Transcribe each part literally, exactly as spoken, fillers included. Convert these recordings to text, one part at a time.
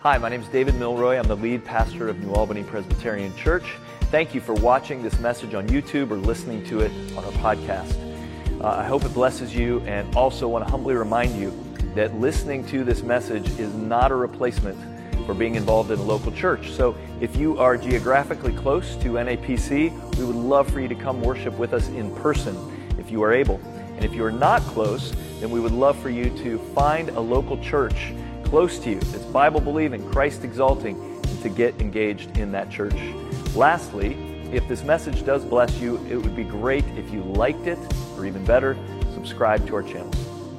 Hi, my name is David Milroy. I'm the lead pastor of New Albany Presbyterian Church. Thank you for watching this message on YouTube or listening to it on our podcast. Uh, I hope it blesses you, and also want to humbly remind you that listening to this message is not a replacement for being involved in a local church. So if you are geographically close to N A P C, we would love for you to come worship with us in person if you are able. And if you are not close, then we would love for you to find a local church close to you that's Bible-believing, Christ-exalting, and to get engaged in that church. Lastly, if this message does bless you, it would be great if you liked it, or even better, subscribe to our channel.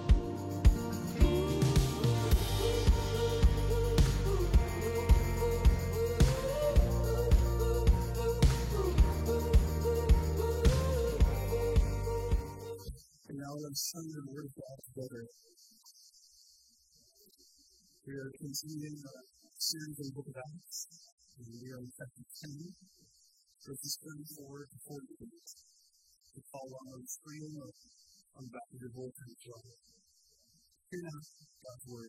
And now let's sing the word of God together. We are continuing a series in the book of Acts, and we are in chapter ten, verses thirty-four to forty. We follow on the screen or on the back of your bulletin as well. Hear now God's word.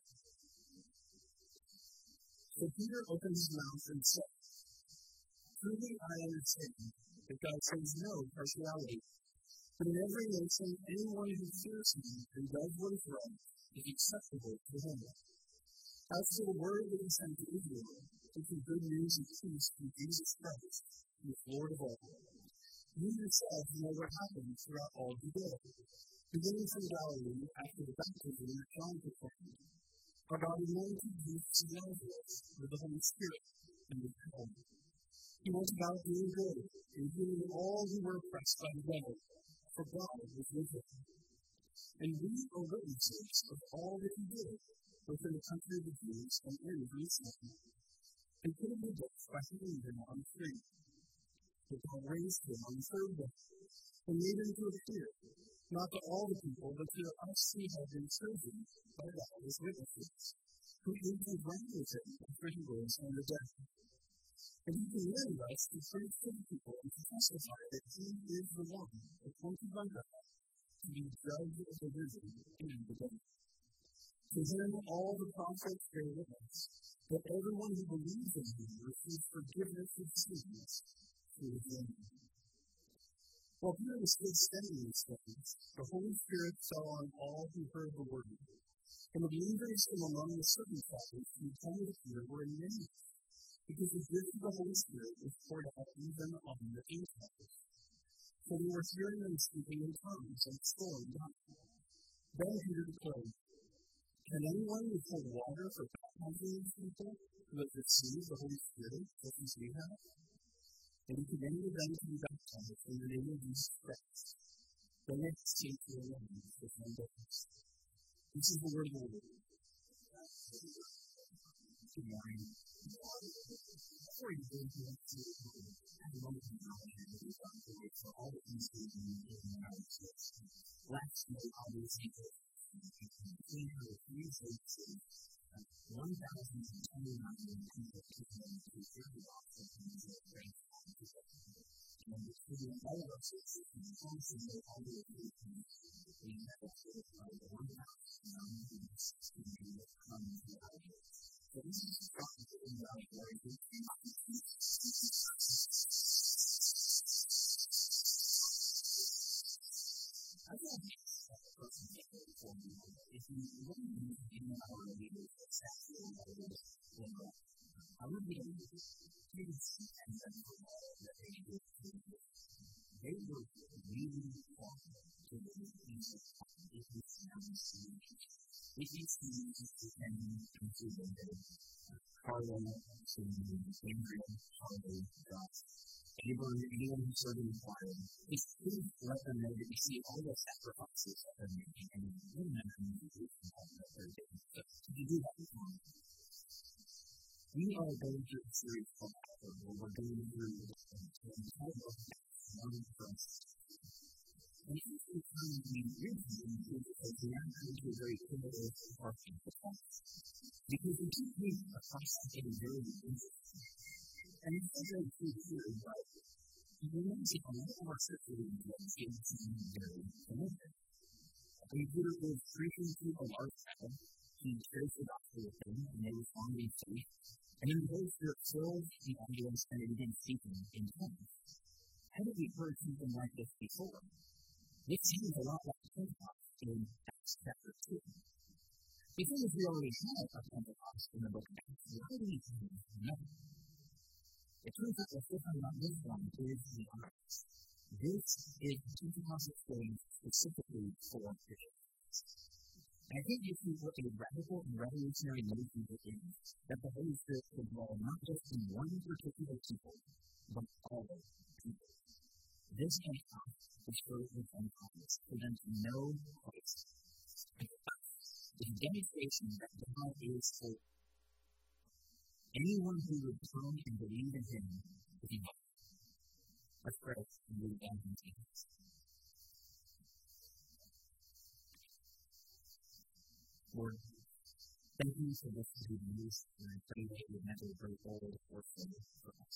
So Peter opened his mouth and said, "Truly I understand that God shows no partiality, but in every nation anyone who fears him and does what is right is acceptable to him. As for the word that is sent to Israel, which is good news of peace through Jesus Christ, who is Lord of all. You yourselves know what happened throughout all Judea, beginning from Galilee after the baptism that John performed. Our God anointed Jesus of Nazareth with the Holy Spirit and with power. He went about doing good and healing all who were oppressed by the devil, for God was with him. And we are witnesses of all that he did, both in the country of the Jews and in Jerusalem, and put him to death by hanging him on a tree. But God raised him on the third day, and made him to appear, not to all the people, but to us who have been chosen by God as witnesses, who ate and drank with him after he rose from the dead. And he commanded us to preach to the people and to testify that he is the one appointed by God to be judge of the living and the dead. To him all the prophets bear witness that everyone who believes in him receives forgiveness of sins through his name." While Peter was still saying these things, the Holy Spirit fell on all who heard the word. And the believers from among the circumcised who came to Peter were amazed, because the gift of the Holy Spirit was poured out even on the Gentiles. For they were hearing them speaking in tongues and extolling God. Then Peter declared, "Can anyone withhold water for baptizing these people who have received the Holy Spirit just as we have?" And he commanded them to be baptized in the name of Jesus Christ. Then they came to their lands for ten days. This is the word of the Lord. Good morning. Before you go into the story, I want to acknowledge that we've done for all the things we've been doing in the United States. Last night, I was able one thousand twenty-nine people taking to thirty off of the rank and including all of us in the constantly all the way we have a sort of one thousand nine hundred sixty common values. So this is a topic that we are very good I don't if you look in our leaders, it's actually a little bit I would be able to see and then that they did. They were really important to the things of if you see if you see depending into the Carlo to Andrea, Carlo, God. Anyone, anyone who served in the fire, it's please let them know that you see all the sacrifices that they're making, and you remember the people that they're doing. So, you do have to find them. We are going through a series called Alpha, where we're going through the whole of one first. And if you come to the original, because we are going to a very primitive parking performance. Because we keep moving across something very interesting. And it's very true here, right? You know, a lot of our circulating drugs get to be very familiar. We would have been preaching through a large town, he shares the gospel with them, and they respond in faith. And then the Holy Spirit fills the audience, and they begin speaking in tongues. Haven't we heard something like this before? It seems a lot like Pentecost in Acts chapter two. Because we already have a Pentecost in the book of Acts, why do we have another? It turns out that this one, not this one, is the Acts. This is the Pentecost experience specifically for Christians. And I think this is what a radical and revolutionary move people is, that the Holy Spirit could dwell not just in one particular people, but all people. This Pentecost is for the Pentecost, for them to know Christ. And the demonstration that God is for anyone who would turn and believe in Him to be loved. Let's pray and read down in Jesus. Lord, thank you for this good news, and I pray that you would never break all or fail for us.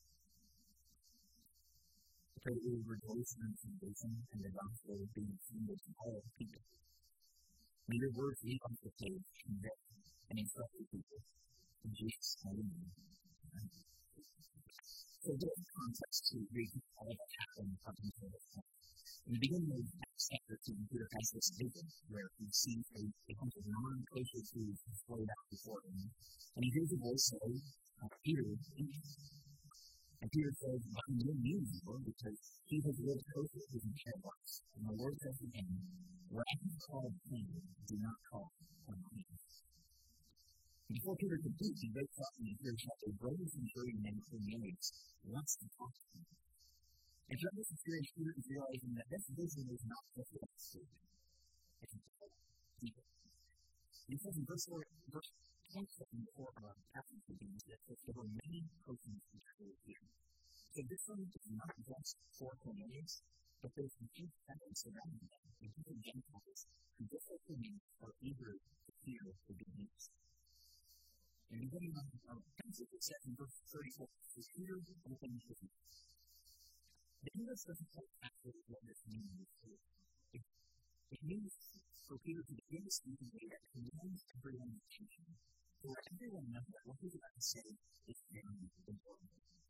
I pray that we would rejoice in the salvation and the gospel of being extended to all people. May your words leap off the page, convict, and instruct the people. In Jesus' holy name. Amen. So, a bit of context to read all that happened up until this point. In the beginning of Acts chapter two, Peter has this vision where he sees a, a bunch of non-kosher foods displayed out before him. And he hears a voice say, uh, Peter, eat. And Peter says, by no means, Lord, because he has lived kosher his entire life. And the Lord says to him, what I have called clean, do not call unclean. Before Peter could speak, he wakes up and he hears that a Roman centurion named Cornelius wants to talk to him. And throughout this experience, Peter is realizing that this vision is not just about food. It's about people. He says in verse twenty-seven before our passage begins that there were many persons who were here. So this one is not just for Cornelius, but there's a huge family surrounding them, including Gentiles, who just like Cornelius are eager to hear the good news. And beginning on our passage, it says in verse thirty-four, so Peter opened his mouth. The English doesn't quite capture what this means. It, it means for Peter to begin to speak in a way that commands everyone's attention, so that everyone knows that what he's about to say is very important.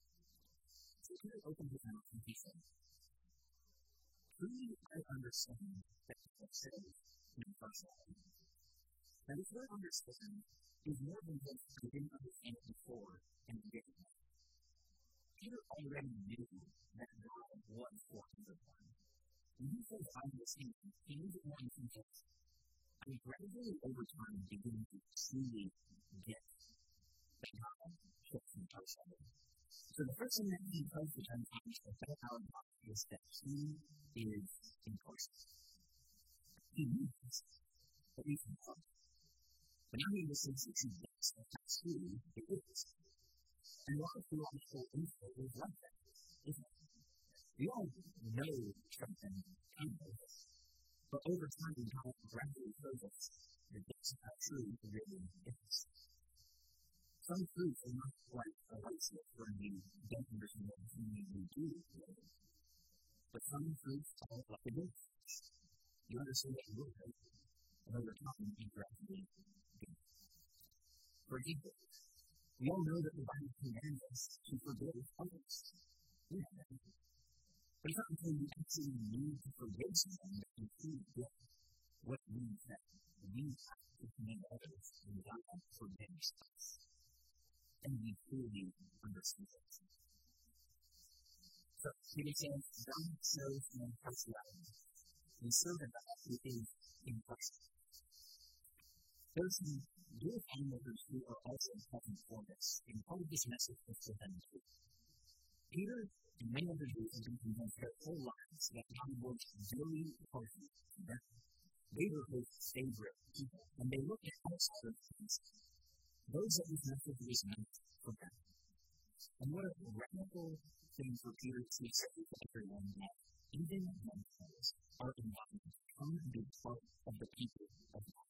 So Peter opened his mouth and he said, truly I understand that what says in the first line. Now this word understand is more than just I didn't understand it before and I didn't know. Peter already knew that God was for everyone. When he says I understand, he means it more in context. I gradually over time begin to truly get that God shifts in person. So the first thing that he tells the Gentiles about our God is that he is in person. He knows that we can come. But now he listens to two things that that's who it is. And a lot of theological info is like that, isn't it? We all know something kind of this. But over time, God gradually shows us that this is how true it really is. Some truths are not quite a light switch when we don't understand what we do today. But some truths are like a good switch. You understand what you will do, and over time, you gradually do. For example, we all know that the Bible commands us to forgive others. We know that. But it's not until you actually need to forgive someone that you truly get what it means that we have to command others and God forgives us. And we truly understand it. So, Peter says, God shows in partiality. We serve a God who is impartial. There's some good onlookers who are also present for this, and part of this message is for them too. Peter and many other Jews have been convinced their whole lives that God was very partial to them. They were his favorite people, and they looked at outside of things. Those that this message was meant for them. And what a radical thing for Peter to say to everyone that even Gentiles are invited to come and be part of the people of God.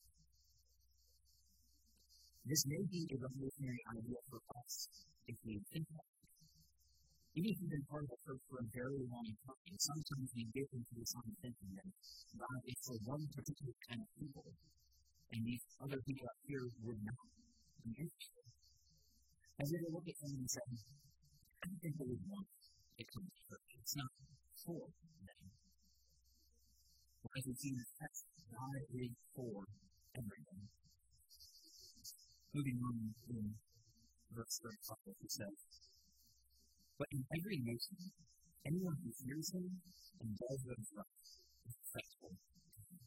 This may be a revolutionary idea for us if we think about it. Even if you've been part of the church for a very long time, sometimes we get into this understanding that God is for one particular kind of people, and these other people out here would not be interested. Have you ever looked at someone and said, I don't think they would want to come to church. It's not for them. Well, as we see in this text, God is for everyone. Moving on in verse thirty-five, he says, but in every nation, anyone who fears him and does what is right is acceptable to him.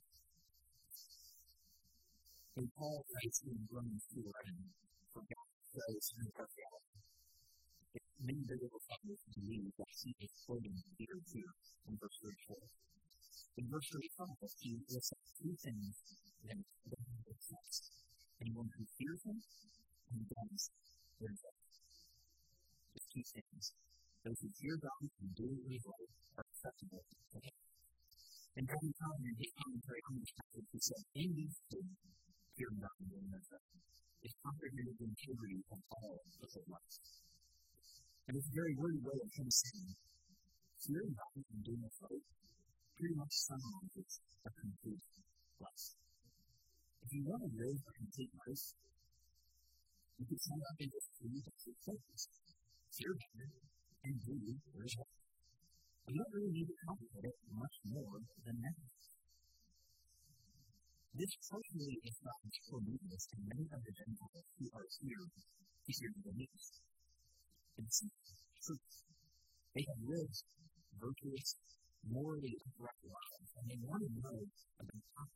And Paul writes in Romans two eleven, for God shows his partiality. Many biblical scholars believe that he is quoting Peter here in verse thirty-four. In verse thirty-five, he lists two things that God accepts. Anyone who fears him and does what is right. There's two things. Those who fear God and do what is right are acceptable to him. And Kevin Conner, in his commentary on this passage, he said, in these two, fear God and doing what's right, is comprehended the integrity of all of their life. And it's a very wordy way of him saying, fearing God and doing what's right pretty much summarizes a complete life. If you want to live a complete life, you can sum up into three basic things. Fear God and do what is right. You don't really need to complicate it much more than that. This personally is God's Cornelius and many other Gentiles who are here to hear the news. And see truth. They have lived virtuous, morally upright lives, and they want to know about God.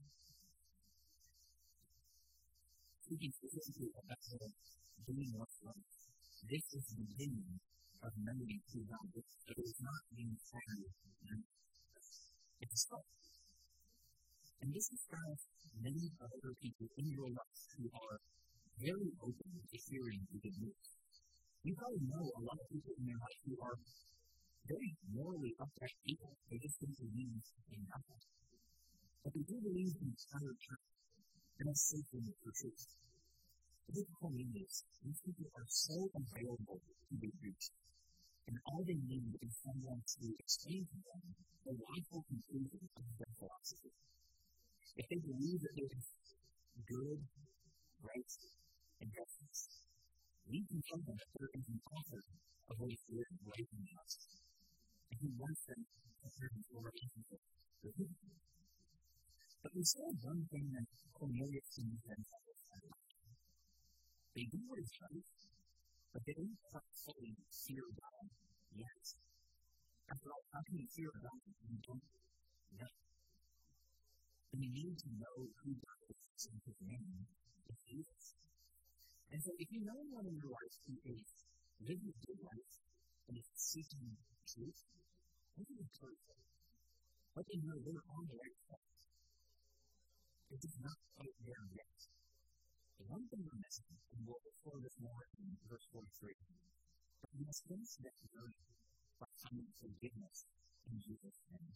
Speaking specifically about doing what's right, this is the beginning of knowing who God is. It is not the entire knowing. It's a start. And this describes many other people in your life who are very open to hearing the good news. You probably know a lot of people in your life who are very morally upright people. They just don't believe in God. But they do believe in the entire truth. And that's faithfulness for truth. The book of Cornelius, these people are so available to be preached. And all they need is someone to explain to them the logical conclusion of their philosophy. If they believe that there is good, right, and justice, we can tell them that there is an author of what is good, right, and just. And he wants them to turn to a relationship with him. But we saw one thing that Cornelius and his Gentiles have. They do what is right, but they don't quite fully fear God yet. After all, how can you fear God if you don't know? And you need to know who God is and his name is Jesus. And so if you know one in your life who is living a good life and is seeking truth, what do you encourage them? Let them know they're on the right path. It is not quite there yet. The one thing we're missing, and we'll explore this more in verse forty-three, but we must finish that journey by finding forgiveness in Jesus' name.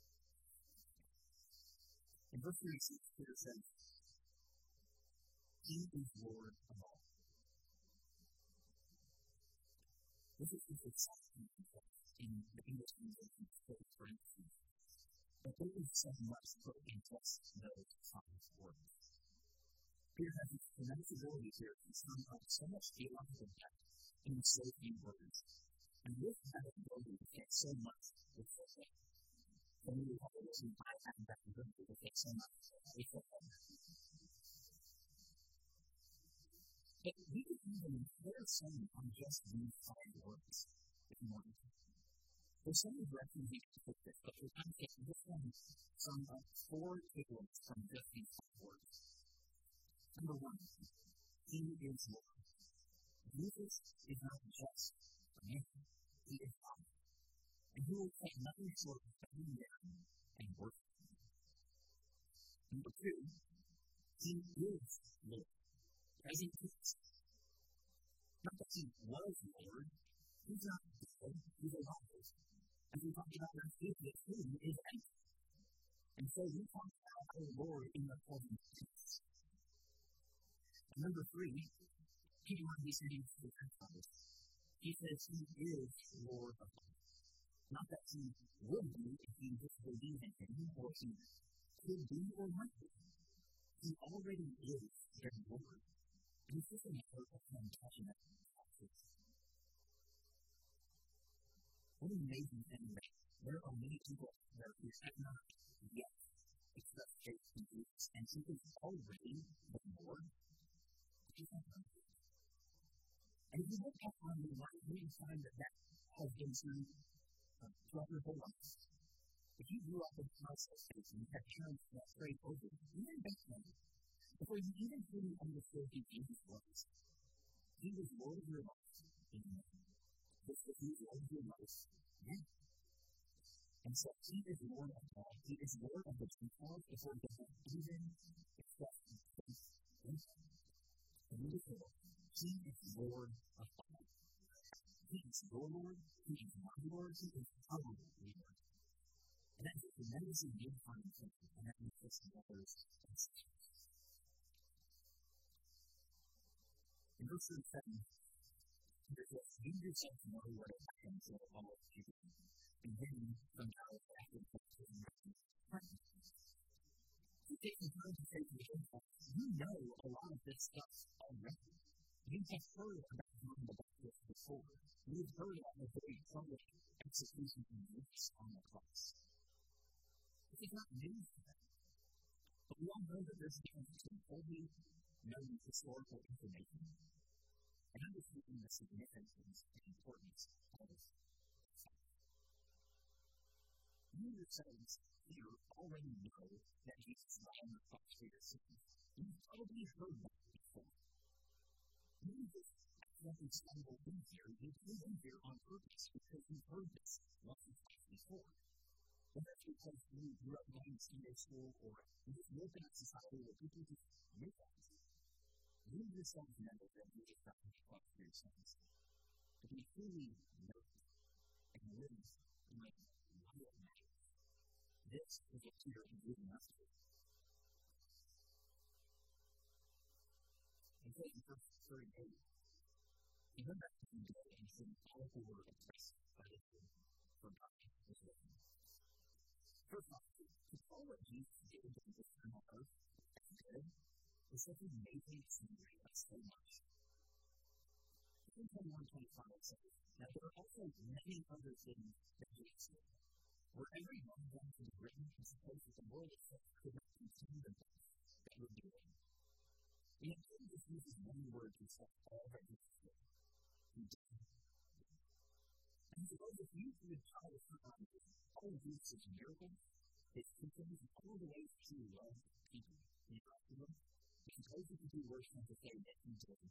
In verse thirty-six, Peter says, He is Lord of all. This is his exciting in the English translation of for instance. But there is so much put in just those five words. Peter has this tremendous ability here to sum up so much theological depth in so few words. And with that ability to get so much with so little. And we have to listen, I have that ability to get so much with so little. But we could even entire sermon on just these five words, if you wanted to. There's so many directions we can take this, but we're going to take this one sum up four takeaways from just these five words. Number one, He is Lord. Jesus is not just a man, He is God. And He will take nothing short of bowing down and worshiping Him. Number two, He is Lord. Present tense. Not that He was Lord, He's not dead, He's alive. As we talked about last week, the tomb is empty. And so we talk about our Lord in the present tense. And number three, Peter, when he's saying to the Gentiles, he says He is Lord of all. Not that He would be if you just believe in Him, or He could be or might be. He already is their Lord. And it's just a matter of him touching it. What an amazing thing that there are many people there who have not yet accepted faith in Jesus, and he is already the Lord. And if you look back on your life, you will find that that has been true uh, throughout your whole life. If you grew up in a house of faith and you had parents that prayed over you, even back then, before you even fully understood who Jesus was, he was Lord of your life. Amen. Just as he is Lord of your life, yeah. And so he is Lord of all. He is Lord of the Gentiles before they have even accepted faith in him. And he is Lord. He is Lord of all. He is your Lord. He is my Lord. He is our Lord. And that is a tremendously unifying thing. And that makes us brothers and sisters. In verse thirty-seven, it says, "You yourself know what has happened to all of you, beginning from now after the baptism of Christ." You take the time to say to the Gentiles, you know a lot of this stuff already. You have heard about John the Baptist before. You've heard about the very public execution of Jesus on the cross. This is not news to them. But we all know that there's a difference between holy, known historical information and understanding the significance and importance of faith. You yourselves here already know that Jesus died on the cross for your sins. You've probably heard that before. You just accidentally stumbled in here. You came in here on purpose because you've heard this once or twice before. And that's because you grew up going to Sunday school or you just lived in a society where people just knew that. You yourselves know that Jesus died on the cross for your sins. But you truly know it and live in like real matters. This is what Peter is leading us to. And so in verse thirty-eight, he went back to the day and said, all who were oppressed by the Lord for God was with him. First off, to follow what Jesus did during this time on earth, as he did, was such an amazing summary of so much. In twenty-one twenty-five it says, now there are also many other things that Jesus did. Were every one of them to be written, I suppose that the world itself could not contain the books that would be written. We have to just use as many words as all that Jesus did. He did. And suppose if you would try to summarize all of Jesus' miracles, his teachings, all the ways to love people, and interact with them, I suppose you could do worse than to say that he did.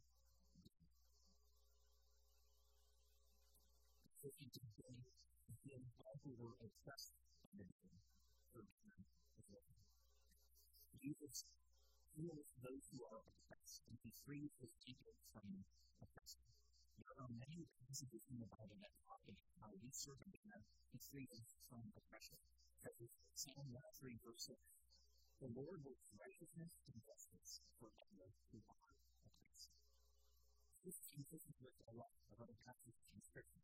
So he did good, and he and all who were oppressed by the devil for God as well. Jesus heals those who are oppressed, and he frees his people from oppression. There are many passages in the Bible that talk about how we serve God and free us from oppression. Such as Psalm one oh three, verse six. The Lord works righteousness and justice for all those who are oppressed. This is consistent with a lot of other passages in Scripture.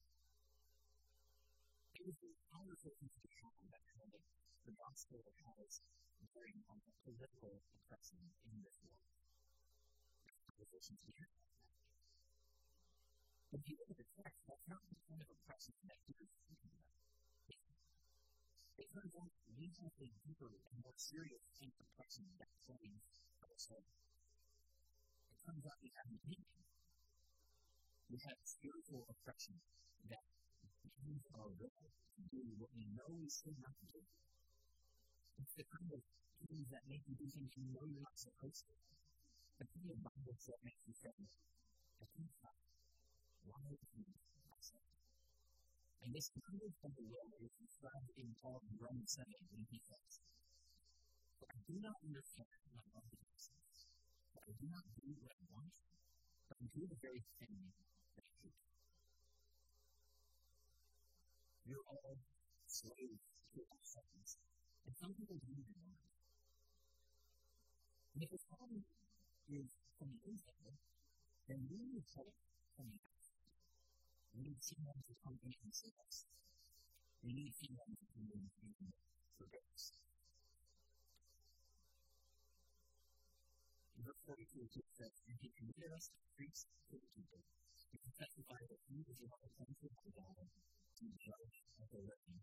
It was the conversations to have that kind of the gospel has bearing on the political oppression in this world. Conversations we have about that. But if you look at the text, that's not the kind of oppression that Peter's speaking about. It turns out we have a deeper and more serious kind of oppression that claims our soul. It turns out we have unique. We have spiritual oppression that means our will to do what we know we should not do. It's the kind of things that make you do things you know you're not supposed to. The kind of Bible that makes you say, I can't stop. Why would you accept it? And this kind of the will is described in Paul in Romans seven when he says, for I do not understand my own weaknesses, but I do not do what I want, but I do the very thing that I hate. You're all slaves to ourselves, and some people don't even know it. And if the problem is from the inside, then we need help from the outside. We need someone to come in and save us. We need someone to come in and forgive us. verse forty-two, it says, "And he commanded us to preach to the people, and to testify that he is the one appointed by God to judge of the living."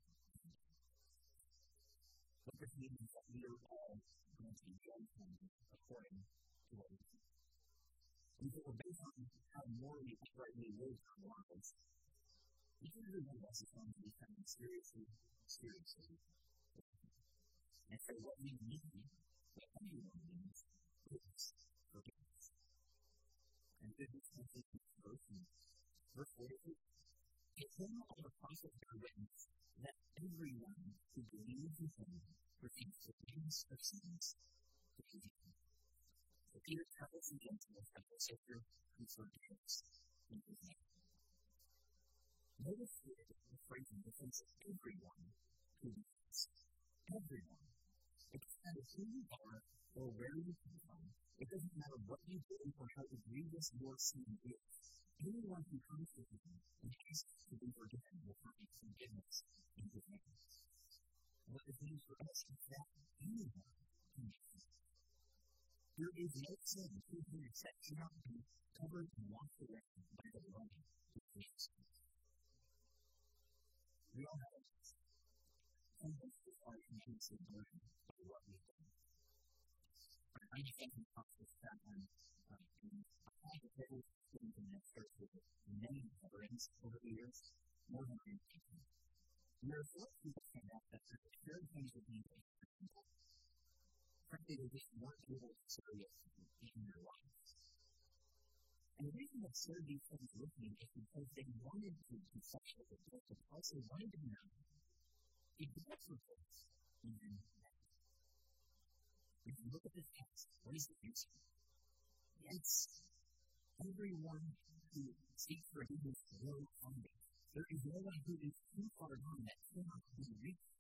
What this means is that we are all going to be judged according to what we do. And so we're based on how morally uprightly live our lives. Each and every one of us is going to be taken seriously, seriously. And so what we need, what everyone needs, is forgiveness. And this is the verse in verse forty-two. "It came on the prophets bear witness that everyone who believes in him receives forgiveness of sins to him." So Peter tells the Gentiles that the Savior who forgives in his name. Notice here the phrase in defense of everyone who believes. Everyone. It doesn't matter who you are or where you come from. It doesn't matter what you do or how egregious your sin is. Anyone who comes to him and asks to be forgiven will find forgiveness in his name. What it means for us is that anyone can be forgiven. There is no sin too huge that cannot be covered and washed away by the blood of Jesus Christ. We all have it. Some of us are intensely burdened by what we've done. I just think we talked about that one. I had the privilege of being in that church with many veterans over the years, more than I am thinking. And there are a lot of people saying that that the shared things with me that frankly, they just weren't able to serve us in their lives. And the reason they shared these things with me is because they wanted to be such a good gift, but also wanted to know if God forgives and then that. If you look at this text, what is the answer? Yes. Everyone who seeks forgiveness will find it. There is no one who is too far gone that cannot be reached.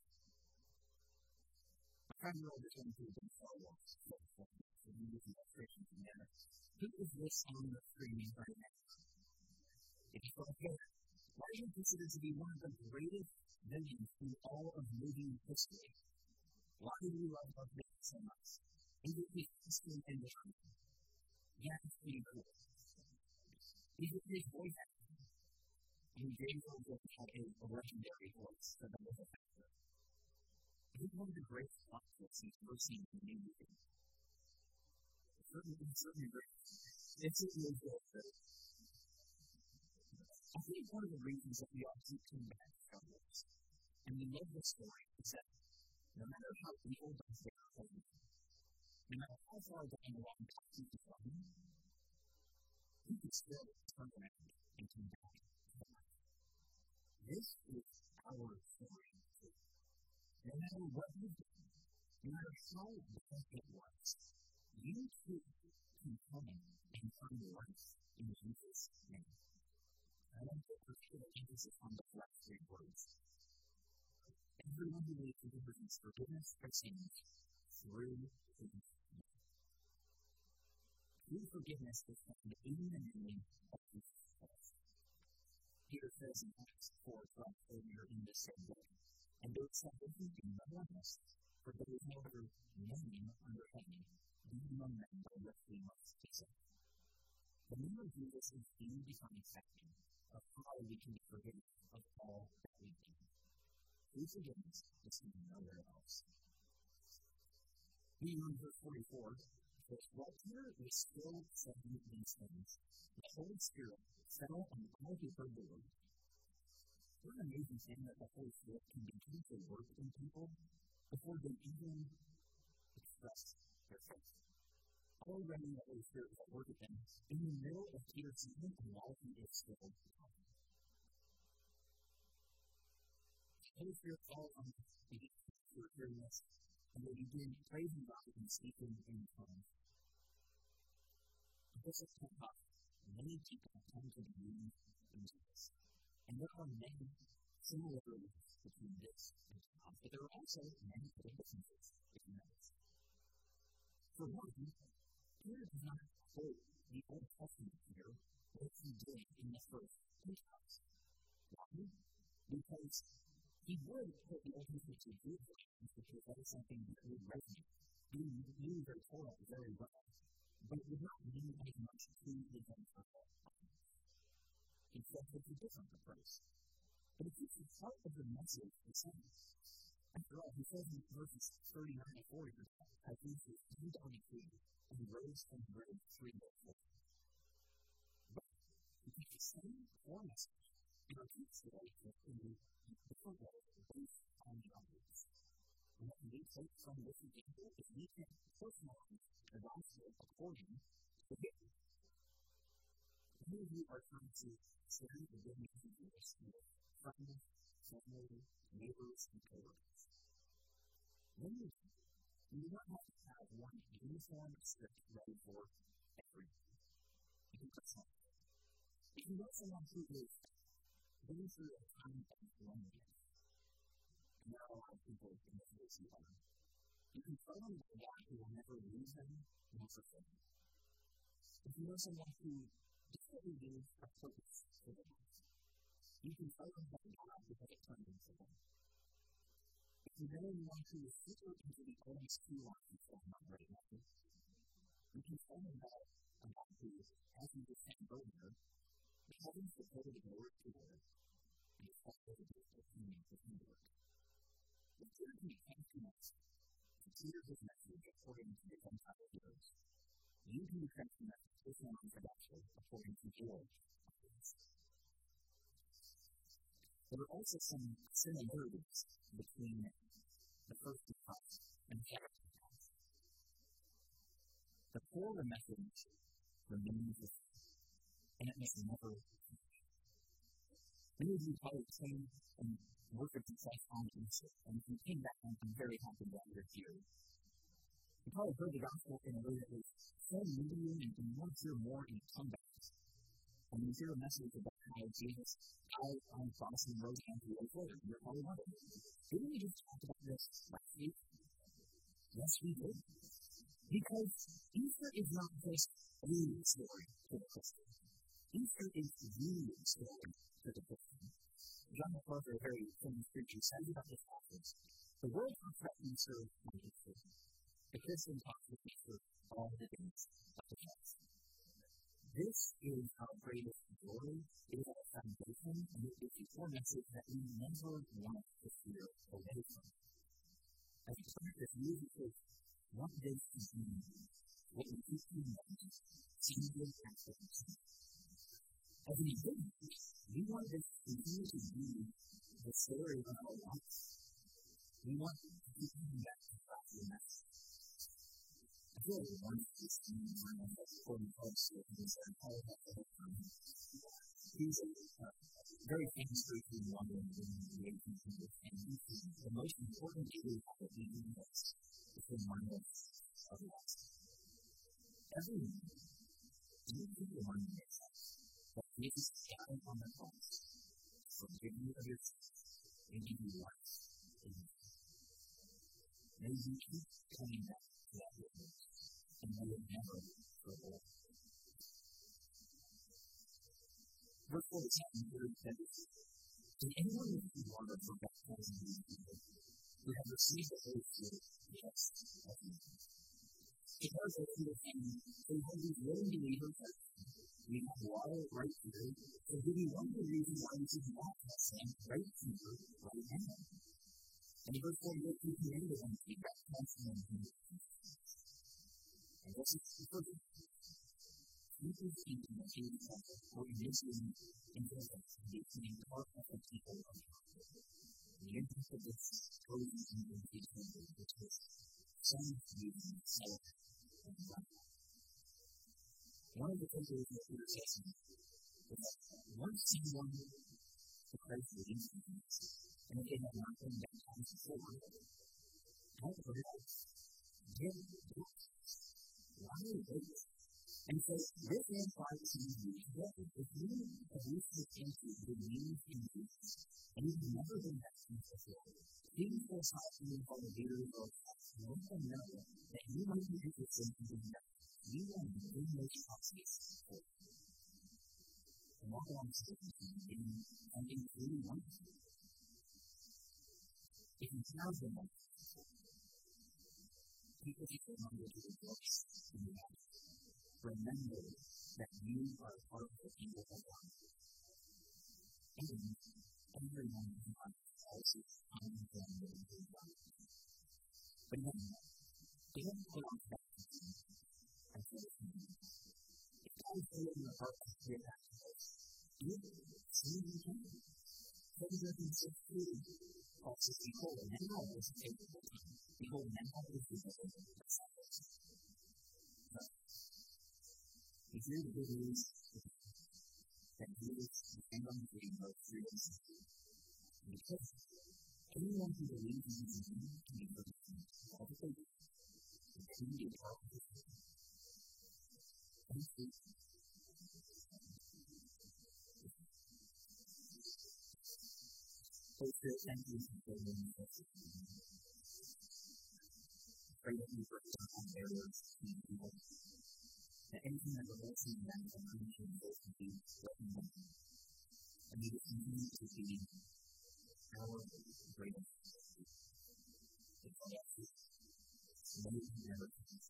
A five-year-old is going through a big Star Wars. So we use the illustration from there. Who is this on the screen right now? If you thought, okay, why is he considered to be one of the greatest villains in all of movie history? Why do we love Darth Vader so much? Is it his history and the truth? Yeah, it's pretty cool. Is it his voice acting? I mean, James Earl Jones had a, a legendary voice for the voice actor. Is it one of the greatest plot twists you've ever seen in a movie? Certainly, certainly great. It's certainly good. I think one of the reasons that we all keep coming back to Star Wars, and we love this story, is that no matter how evil Darth Vader is, no matter how far down the wrong path he is going, he can still turn around and come back to life. This is our story. No matter what you've done, no matter how bad it was, you too can come and find life in Jesus' name. I want to put particular emphasis on the last three words. Everyone who needs forgiveness, forgiveness of sins through his name. True forgiveness is found in the name of Jesus Christ. Peter says in Acts four twelve earlier in this same book, "And there is salvation in no one else, for there is no other name under heaven given among men by which we must be saved." The name of Jesus is the defining factor of how we can be forgiven of all that we've done. True forgiveness is nowhere else. We read verse forty-four, says, "While Peter was still saying these things, the Holy Spirit fell on all who heard the word." What an amazing thing that the Holy Spirit can begin to work in people before they even express their faith. Already the Holy Spirit is at work with them in the middle of Peter's sermon and while he is still talking. The Holy Spirit falls on them, they begin to hearing this, and they begin praising God and speaking in tongues. This is Pentecost. Many people come to believe in Jesus. And there are many similarities between this and Pentecost, but there are also many differences between those. For one, Peter does not quote the Old Testament here like he did in the first Pentecost. Why? Because he would put the Old Testament to good things because that is something that would resonate. He knew their Torah very well. but it would not mean as much to the Gentile. Instead, it's a different approach. But it keeps the heart of the message the same. After all, he says in verses thirty-nine and forty, I think it's three twenty-three, and he rose from the grave three days later. But we take the same core message and repeat it in a different way based on the others. And what we take from this example is we can personalize the gospel according to him. Many of you are trying to share the good news of Jesus with friends, family, neighbors, and co-workers. Many of you, you do not have to have one uniform script ready for everyone. You can personalize it. If you know someone who is going through a time of loneliness, and there are a lot of people in this place who are, you can tell them that God will never lose them nor forsake them. If you know someone who desperately needs a purpose for their life, you can tell them that God will have a plan for them. If you know anyone who is super into the oldest two lines of not right now, you can tell them that a God who, as you just said earlier, the heavens supported the Lord together, and the fact that it is the meaning of the Lord. The third thing comes to us to hear his message according to the Gentile hearers. You can be transformed with one of the gospel according to your eyes. There are also some similarities between the first two parts and the second two parts. The core of the message remains the same, and it must never change. Many of you probably came and worshiped in Christ on Easter, and if you came back, I'm very happy that you're here. You probably heard the gospel in a way that was so medium, and you want to hear more in comebacks. And you hear a message about how Jesus died on the cross and rose again three days later. You're probably wondering, didn't we just talk about this last week? Yes, we did. Because Easter is not just a story for the Christian. Easter is the story for the Christian. John MacArthur, a very famous preacher, says about this passage, the world talks about Easter on Easter. The Christian talks about Easter all the days of the month. This is our greatest glory. It is our foundation, and it is the core message that we never want to steer away from. As we practice music, is what does it mean? What we keep in mind, single actions. As an example, we want this to continue to be the story of our lives. We want to keep coming back to the message. I feel like one of these things I'm going to put in place with is that Paul had the whole time. He's a uh, very famous preacher in London in the eighteenth century, and the most important truth that we do is to remind us of that. Everyone needs to remind themselves that Jesus died on the cross to forgive you of your sins and give you life in you. May you keep coming back to that witness, and may it never grow old. Verse forty-seven says, "Can anyone with you water for baptizing these people who have received the Holy Spirit just as you do?" It tells us here, and they have these willing believers that we have water right here, so give you one of the reasons why we should baptize them right here, right now. And in verse forty-eight, we command them to be baptized in the name of Jesus. And this is the first thing. Jesus speaking of Jesus as organization and presence and becoming part of the people of God. The impact of this goes into the people, which is some using self and God. One of the takeaways of Peter's lesson is that once someone to Christ believes in Jesus, and if they have not been baptized before, don't forget, give baptized. Why wait? And so, this implies to you that if you have recently into the believe in Jesus, and you've never been baptized before, please force out to you for the leader of us, let them know that you might be interested in being baptized. You want to bring those process forward. And walk along the stage in something that's really wonderful. If you have been baptized before, people should remember to rejoice in the baptism. remember that you are part of the people of God. And everyone is not also unfamiliar with God. But then, they don't put on that as well as me. If God is in the heart of your actions, you see you can. What does that say to you? Paul says, behold, now is the faithful time. Behold, now is the faithful time. If you're the good news, that Jesus and on the green are freedom. Because anyone who believes in his name can be forgiven all the faith, including all the faith. Thank you. Holy Spirit, thank you for the name of Jesus. Pray that you break down barriers between people. That anything that relates to them and creation will be broken down. And may it continue to be our greatest success. May it never change.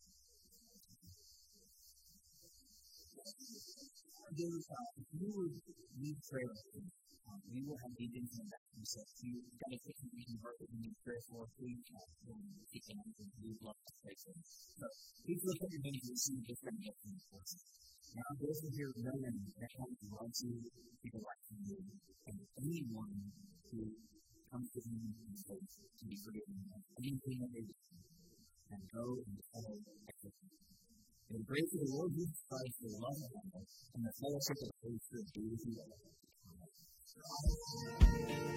Dear God, if you would need prayer, um, we will have agents in that. So if you've got a situation where you need prayer for, please take an answer. We would love to pray for you. So please look at your name to receive different gifts. Now, those who hear knowing that God loves you, people like you, and anyone who comes to him in faith to be forgiven of anything that they do, and go and follow everything. In the grace of the Lord Jesus Christ, the love of God, and the fellowship of the Holy Spirit be with you all. Amen.